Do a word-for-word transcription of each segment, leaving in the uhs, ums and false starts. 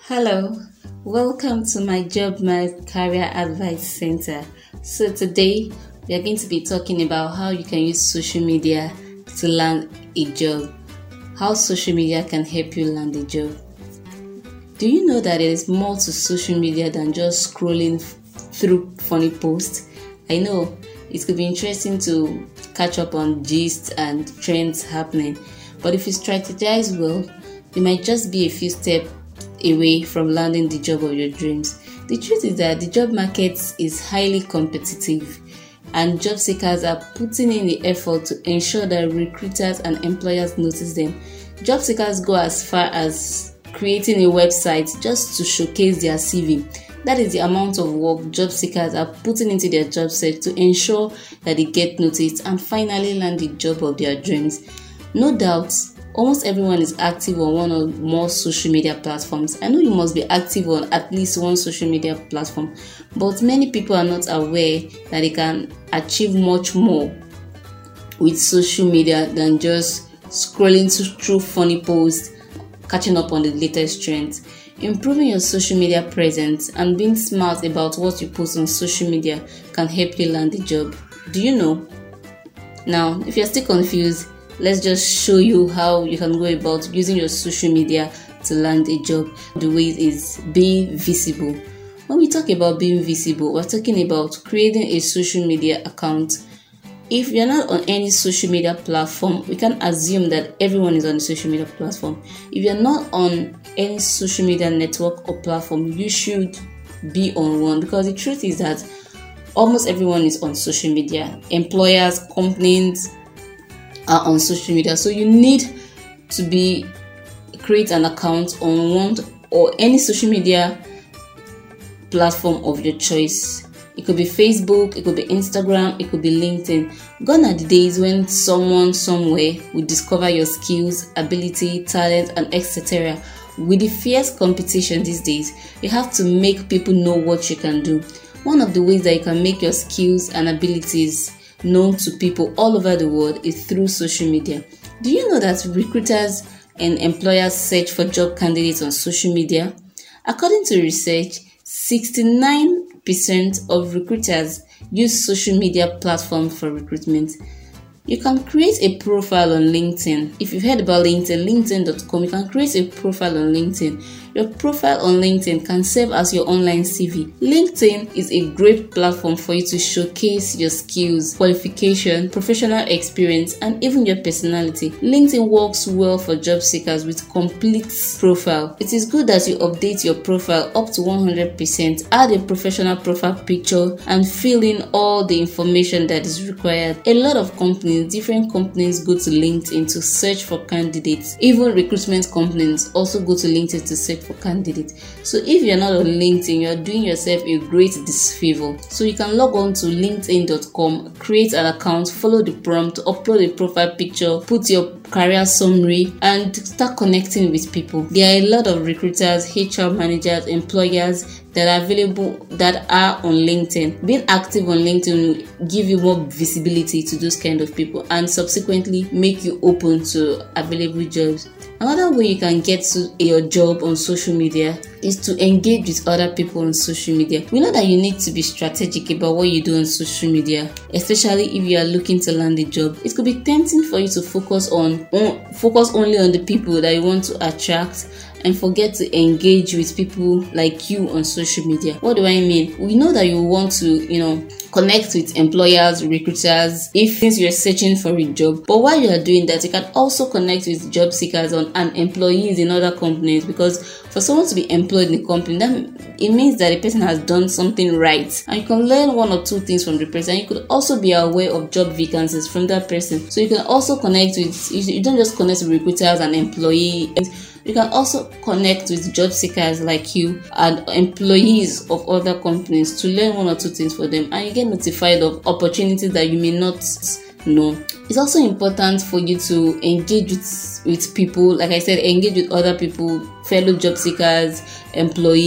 Hello, welcome to my Job Mart Career Advice Center. So today we are going to be talking about how you can use social media to land a job. How social media can help you land a job. Do you know that there is more to social media than just scrolling f- through funny posts? I know it could be interesting to catch up on gist and trends happening, but if you strategize well, you might just be a few steps away from landing the job of your dreams. The truth is that the job market is highly competitive and job seekers are putting in the effort to ensure that recruiters and employers notice them. Job seekers go as far as creating a website just to showcase their C V. That is the amount of work job seekers are putting into their job search to ensure that they get noticed and finally land the job of their dreams. No doubt, almost everyone is active on one or more social media platforms. I know you must be active on at least one social media platform, but many people are not aware that they can achieve much more with social media than just scrolling through funny posts, catching up on the latest trends. Improving your social media presence and being smart about what you post on social media can help you land a job. Do you know? Now, if you're still confused, let's just show you how you can go about using your social media to land a job. The way is being visible. When we talk about being visible, we're talking about creating a social media account. If you're not on any social media platform, we can assume that everyone is on a social media platform. If you're not on any social media network or platform, you should be on one, because the truth is that almost everyone is on social media. Employers, companies are on social media, so you need to be create an account on one or any social media platform of your choice. It could be Facebook, it could be Instagram, it could be LinkedIn. Gone are the days when someone somewhere will discover your skills, ability, talent, and et cetera. With the fierce competition these days, you have to make people know what you can do. One of the ways that you can make your skills and abilities known to people all over the world is through social media. Do you know that recruiters and employers search for job candidates on social media? According to research, sixty-nine percent of recruiters use social media platforms for recruitment. You can create a profile on LinkedIn. If you've heard about LinkedIn, linkedin dot com, you can create a profile on LinkedIn. Your profile on LinkedIn can serve as your online C V. LinkedIn is a great platform for you to showcase your skills, qualification, professional experience, and even your personality. LinkedIn works well for job seekers with complete profile. It is good that you update your profile up to one hundred percent, add a professional profile picture, and fill in all the information that is required. A lot of companies Different companies go to LinkedIn to search for candidates. Even recruitment companies also go to LinkedIn to search for candidates. So if you're not on LinkedIn, you're doing yourself a great disfavor. So you can log on to linkedin dot com, create an account, follow the prompt, upload a profile picture, put your career summary, and start connecting with people. There are a lot of recruiters, H R managers, employers that are available that are on LinkedIn. Being active on LinkedIn will give you more visibility to those kind of people and subsequently make you open to available jobs. Another way you can get to your job on social media is to engage with other people on social media. We know that you need to be strategic about what you do on social media, especially if you are looking to land a job. It could be tempting for you to focus on, on focus only on the people that you want to attract and forget to engage with people like you on social media. What do I mean? We know that you want to, you know, connect with employers, recruiters, if since you're searching for a job. But while you are doing that, you can also connect with job seekers on and employees in other companies, because for someone to be employed in a company, that it means that the person has done something right, and you can learn one or two things from the person. You could also be aware of job vacancies from that person, so you can also connect with. You don't just connect with recruiters and employees. You can also connect with job seekers like you and employees of other companies to learn one or two things for them, and you get notified of opportunities that you may not know. It's also important for you to engage with, with people. Like I said, engage with other people, fellow job seekers, employees,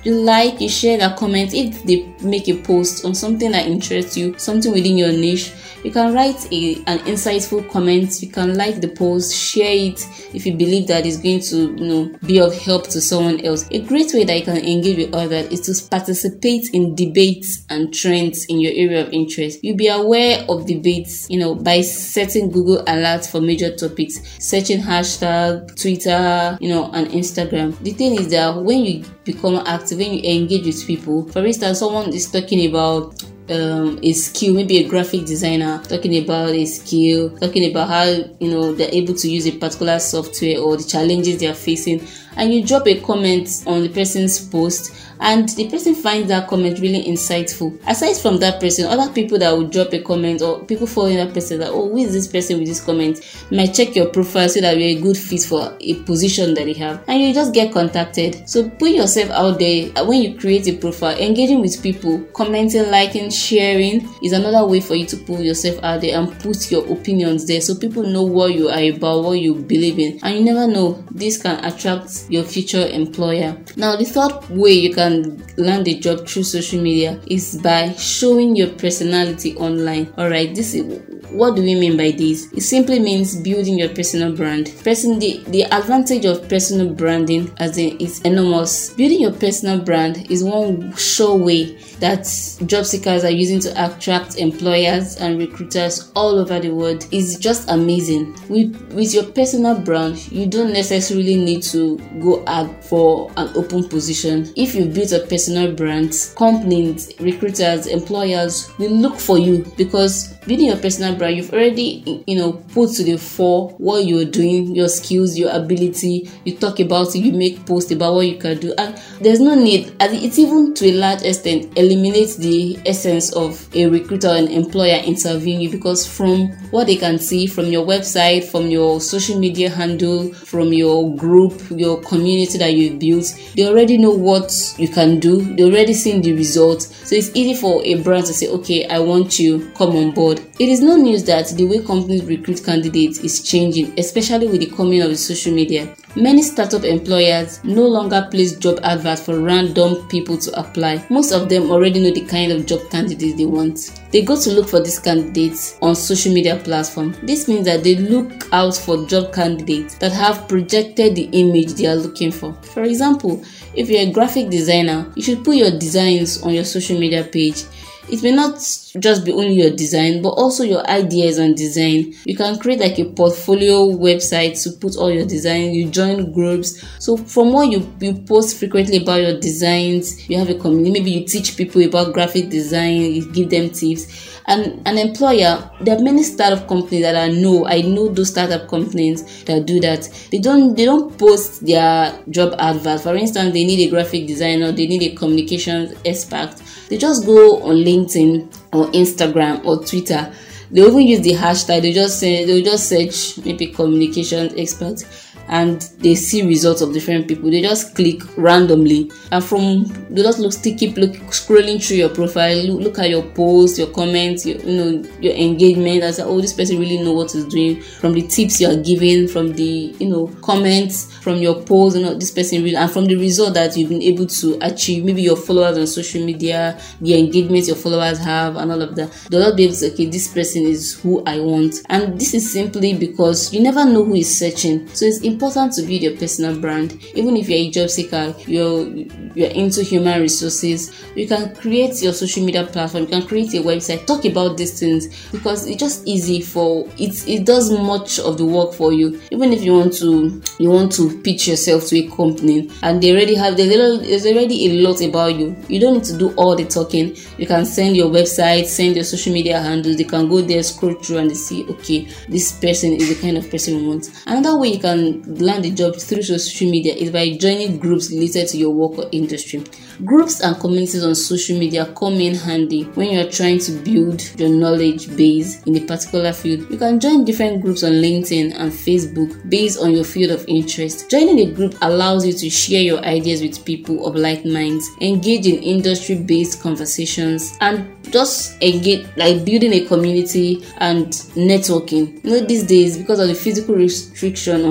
You like, you share their comments. If they make a post on something that interests you, something within your niche, you can write a, an insightful comment. You can like the post, share it if you believe that it's going to, you know, be of help to someone else. A great way that you can engage with others is to participate in debates and trends in your area of interest. You'll be aware of debates, you know, by setting Google alerts for major topics, searching hashtag, Twitter, you know, and Instagram. The thing is that when you become active, when you engage with people, for instance, someone is talking about um a skill, maybe a graphic designer talking about a skill, talking about how, you know, they're able to use a particular software or the challenges they are facing, and you drop a comment on the person's post and the person finds that comment really insightful. Aside from that person, other people that would drop a comment or people following that person, that, oh, who is this person with this comment? You might check your profile so that you're a good fit for a position that you have, and you just get contacted. So put yourself out there. When you create a profile, engaging with people, commenting, liking, sharing is another way for you to put yourself out there and put your opinions there so people know what you are about, what you believe in. And you never know, this can attract your future employer. Now, the third way you can land a job through social media is by showing your personality online. Alright, this is what do we mean by this? It simply means building your personal brand. Person, the, the advantage of personal branding as in is enormous. Building your personal brand is one sure way that job seekers are using to attract employers and recruiters all over the world. Is just amazing. With, with your personal brand, you don't necessarily need to go out for an open position. If you've built a personal brand, companies, recruiters, employers will look for you, because building your personal brand, you've already, you know, put to the fore what you're doing, your skills, your ability. You talk about it, you make posts about what you can do, and there's no need. It's even to a large extent eliminates the essence of a recruiter or an employer interviewing you, because from what they can see from your website, from your social media handle, from your group, your community that you've built, they already know what you can do. They already seen the results, so it's easy for a brand to say, okay, I want you, come on board. It is no news that the way companies recruit candidates is changing, especially with the coming of the social media. Many startup employers no longer place job adverts for random people to apply. Most of them already know the kind of job candidates they want. They go to look for these candidates on social media platforms. This means that they look out for job candidates that have projected the image they are looking for. For example, if you're a graphic designer, you should put your designs on your social media page. It may not just be only your design, but also your ideas on design. You can create like a portfolio website to put all your designs. You join groups. So from what you, you post frequently about your designs, you have a community. Maybe you teach people about graphic design, you give them tips. And an employer, there are many startup companies that I know. I know those startup companies that do that. They don't they don't post their job adverts. For instance, they need a graphic designer, they need a communications expert. They just go on LinkedIn or Instagram or Twitter. They even use the hashtag. They just say they'll just search maybe communications expert, and they see results of different people. They just click randomly, and from they just look, still keep look, scrolling through your profile, look, look at your posts, your comments, your, you know, your engagement. And say, oh, this person really know what he's doing. From the tips you are giving, from the, you know, comments, from your posts, you know, this person really, and from the result that you've been able to achieve, maybe your followers on social media, the engagements your followers have, and all of that. They'll not be able to say, okay, this person is who I want. And this is simply because you never know who is searching. So it's important to build your personal brand. Even if you're a job seeker, you're you're into human resources, you can create your social media platform, you can create a website, talk about these things, because it's just easy for it. It does much of the work for you. Even if you want to you want to pitch yourself to a company and they already have there's, little, there's already a lot about you. You don't need to do all the talking. You can send your website, send your social media handles. They can go there, scroll through, and they see, okay, this person is the kind of person we want. Another way you can land a job through social media is by joining groups related to your work or industry. Groups and communities on social media come in handy when you're trying to build your knowledge base in a particular field. You can join different groups on LinkedIn and Facebook based on your field of interest. Joining a group allows you to share your ideas with people of like minds, engage in industry-based conversations, and just engage, like building a community and networking. You know, these days, because of the physical restriction on physical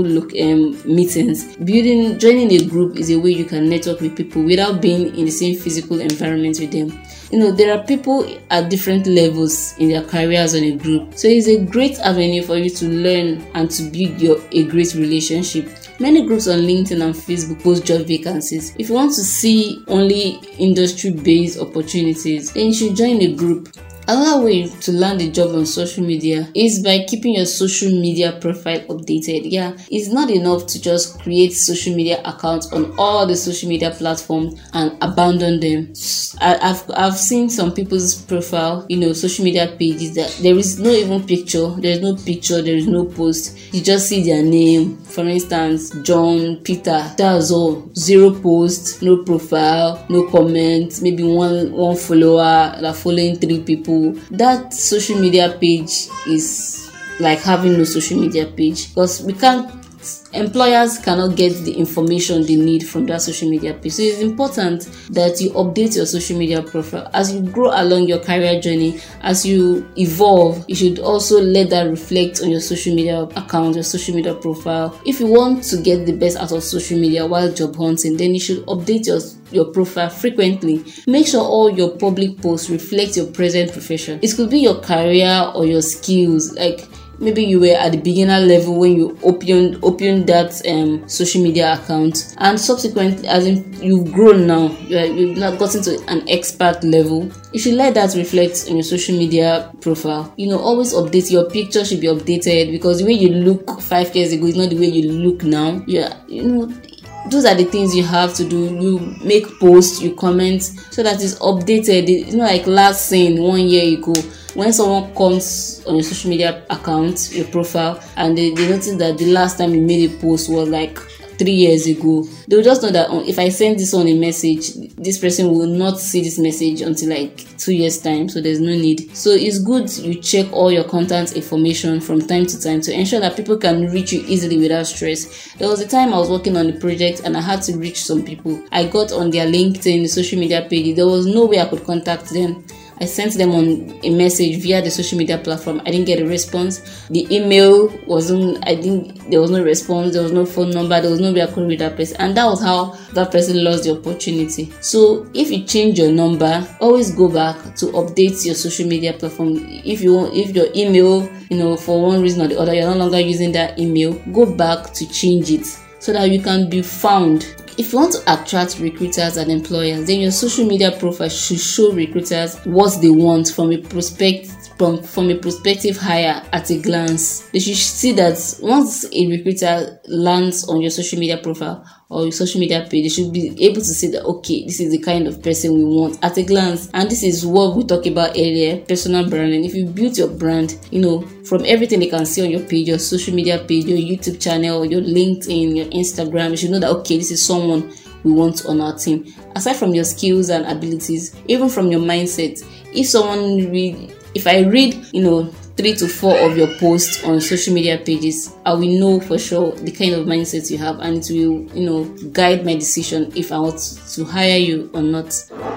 physical look um, meetings. Building, joining a group is a way you can network with people without being in the same physical environment with them. You know, there are people at different levels in their careers on a group, so it's a great avenue for you to learn and to build your a great relationship. Many groups on LinkedIn and Facebook post job vacancies. If you want to see only industry-based opportunities, then you should join a group. Another way to land a job on social media is by keeping your social media profile updated. Yeah, it's not enough to just create social media accounts on all the social media platforms and abandon them. I, I've I've seen some people's profile, you know, social media pages that there is no even picture, there is no picture, there is no post. You just see their name. For instance, John, Peter. That's all. Zero post, no profile, no comment. Maybe one one follower that following three people. That social media page is like having no social media page, because we can't employers cannot get the information they need from that social media page. So it's important that you update your social media profile as you grow along your career journey. As you evolve, you should also let that reflect on your social media account, your social media profile. If you want to get the best out of social media while job hunting, then you should update your your profile frequently. Make sure all your public posts reflect your present profession. It could be your career or your skills. Like maybe you were at the beginner level when you opened opened that um, social media account, and subsequently, as in you've grown now, you are, you've not gotten to an expert level. You should let that reflect on your social media profile. You know, always update your picture. Should be updated, because the way you look five years ago is not the way you look now. Yeah, you know. Those are the things you have to do. You make posts, you comment, so that it's updated. It's not like last seen one year ago. When someone comes on your social media account, your profile, and they, they notice that the last time you made a post was like three years ago, they'll just know that oh, if I send this on a message, this person will not see this message until like two years time. So there's no need. So it's good you check all your contact information from time to time to ensure that people can reach you easily without stress. There was a time I was working on a project and I had to reach some people. I got on their LinkedIn, the social media page. There was no way I could contact them. I sent them on a message via the social media platform. I didn't get a response. The email wasn't, I didn't, there was no response. There was no phone number. There was no way I could reach that person. And that was how that person lost the opportunity. So if you change your number, always go back to update your social media platform. If you want, if your email, you know, for one reason or the other, you're no longer using that email, go back to change it so that you can be found. If you want to attract recruiters and employers, then your social media profile should show recruiters what they want from a prospect from, from a prospective hire at a glance. They should see that once a recruiter lands on your social media profile or your social media page, they should be able to say that okay, this is the kind of person we want at a glance. And this is what we talked about earlier, personal branding. If you build your brand, you know, from everything they can see on your page, your social media page, your YouTube channel, your LinkedIn, your Instagram, you should know that okay, this is someone we want on our team. Aside from your skills and abilities, even from your mindset, if someone read, if I read, you know, three to four of your posts on social media pages, I will know for sure the kind of mindset you have, and it will, you know, guide my decision if I want to hire you or not.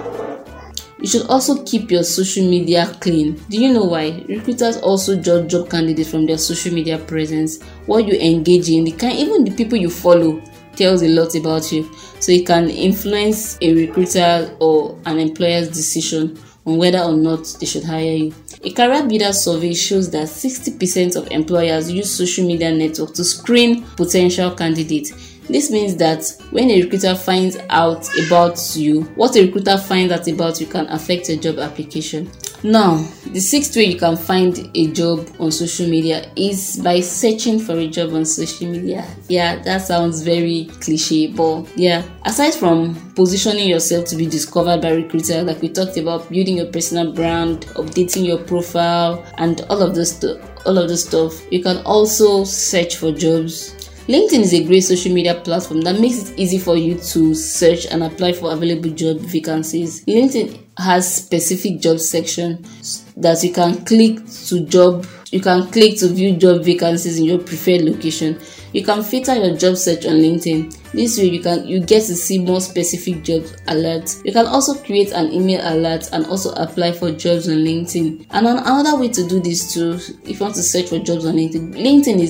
You should also keep your social media clean. Do you know why? Recruiters also judge job candidates from their social media presence, what you engage in, the kind, even the people you follow tells a lot about you. So it can influence a recruiter or an employer's decision on whether or not they should hire you. A career builder survey shows that sixty percent of employers use social media network to screen potential candidates. This means that when a recruiter finds out about you, what a recruiter finds out about you can affect your job application. Now, the sixth way you can find a job on social media is by searching for a job on social media. Yeah, that sounds very cliche, but yeah, aside from positioning yourself to be discovered by recruiters, like we talked about, building your personal brand, updating your profile, and all of this stuff, all of this stuff, you can also search for jobs. LinkedIn is a great social media platform that makes it easy for you to search and apply for available job vacancies. LinkedIn has specific job section that you can click to job. You can click to view job vacancies in your preferred location. You can filter your job search on LinkedIn. This way you can you get to see more specific job alerts. You can also create an email alert and also apply for jobs on LinkedIn. And another way to do this too, if you want to search for jobs on LinkedIn, LinkedIn is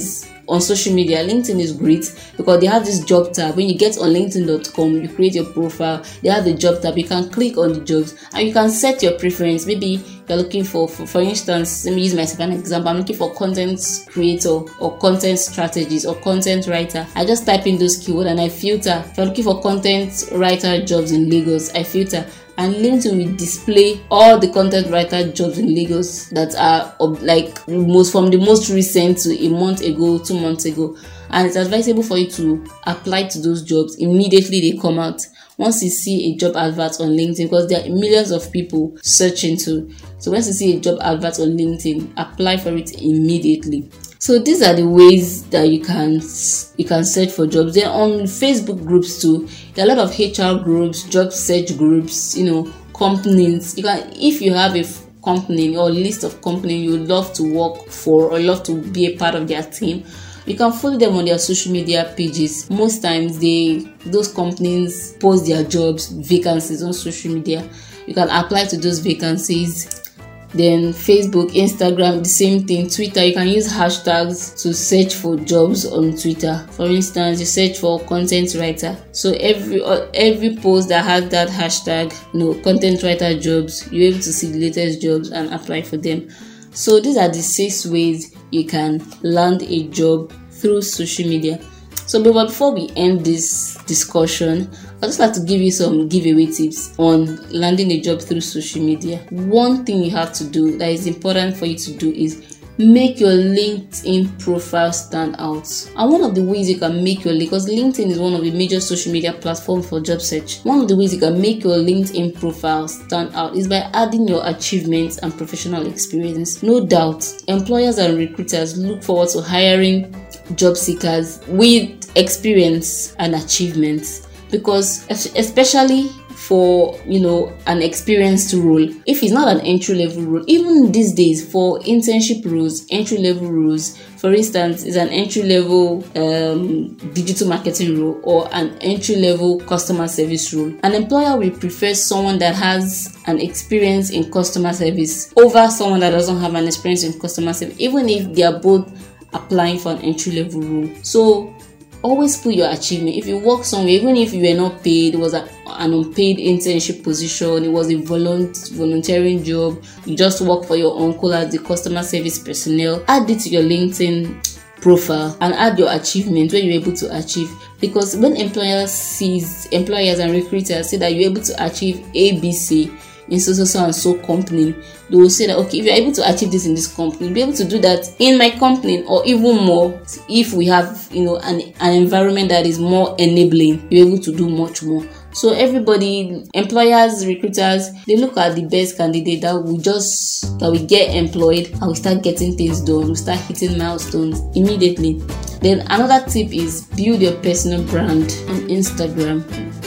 on social media, LinkedIn is great because they have this job tab. When you get on linkedin dot com, you create your profile, they have the job tab. You can click on the jobs and you can set your preference. Maybe you're looking for, for, for instance, let me use myself as an example. I'm looking for content creator or content strategist or content writer. I just type in those keywords and I filter. If you're looking for content writer jobs in Lagos, I filter. And LinkedIn will display all the content writer jobs in Lagos that are like most from the most recent to a month ago, two months ago. And it's advisable for you to apply to those jobs immediately they come out. Once you see a job advert on LinkedIn, because there are millions of people searching to. So once you see a job advert on LinkedIn, apply for it immediately. So these are the ways that you can you can search for jobs. Then on Facebook groups too, there are a lot of H R groups, job search groups, you know, companies. You can, if you have a company or list of companies you would love to work for or love to be a part of their team, you can follow them on their social media pages. Most times they those companies post their jobs vacancies on social media. You can apply to those vacancies. Then Facebook, Instagram, the same thing. Twitter, you can use hashtags to search for jobs on Twitter. For instance, you search for content writer. So every uh, every post that has that hashtag, you know, content writer jobs, you're able to see the latest jobs and apply for them. So these are the six ways you can land a job through social media. So but before we end this discussion, I'd just like to give you some giveaway tips on landing a job through social media. One thing you have to do that is important for you to do is make your LinkedIn profile stand out. And one of the ways you can make your, because LinkedIn is one of the major social media platforms for job search, one of the ways you can make your LinkedIn profile stand out is by adding your achievements and professional experience. No doubt, employers and recruiters look forward to hiring job seekers with experience and achievements, because especially for, you know, an experienced role, if it's not an entry level role, even these days for internship roles, entry level roles, for instance, is an entry level um, digital marketing role or an entry level customer service role, an employer will prefer someone that has an experience in customer service over someone that doesn't have an experience in customer service, even if they are both applying for an entry level role. So always put your achievement. If you work somewhere, even if you were not paid, it was a, an unpaid internship position, it was a volunt, volunteering job, you just work for your uncle as the customer service personnel, add it to your LinkedIn profile and add your achievement where you're able to achieve. Because when employers sees employers and recruiters see that you're able to achieve A B C in so so so and so company, they will say that okay, if you're able to achieve this in this company, you'll be able to do that in my company or even more. If we have, you know, an, an environment that is more enabling, you're able to do much more. So everybody, employers, recruiters, they look at the best candidate that we just that we get employed and we start getting things done, we start hitting milestones immediately. Then another tip is build your personal brand on Instagram.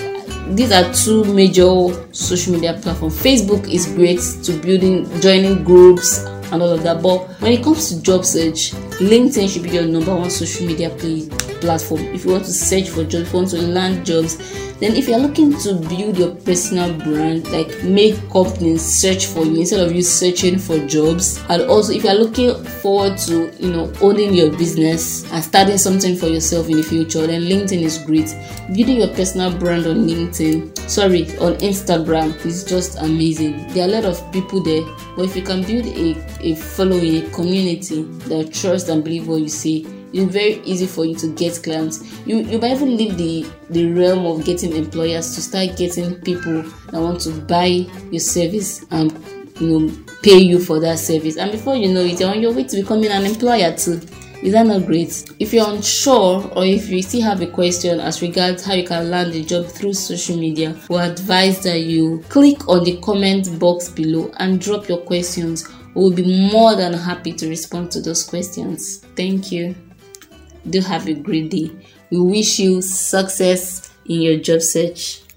These are two major social media platforms. Facebook is great to building, joining groups and all of that. But when it comes to job search, LinkedIn should be your number one social media play, platform. If you want to search for jobs, if you want to land jobs, then if you're looking to build your personal brand, like make companies search for you instead of you searching for jobs, and also if you're looking forward to, you know, owning your business and starting something for yourself in the future, then LinkedIn is great. Building your personal brand on LinkedIn, sorry, on Instagram is just amazing. There are a lot of people there, but if you can build a, a following, a community that trust and believe what you say, it's very easy for you to get clients. You you might even leave the, the realm of getting employers to start getting people that want to buy your service and, you know, pay you for that service. And before you know it, you're on your way to becoming an employer too. Is that not great? If you're unsure or if you still have a question as regards how you can land a job through social media, we advise that you click on the comment box below and drop your questions. We'll be more than happy to respond to those questions. Thank you. Do have a great day. We wish you success in your job search.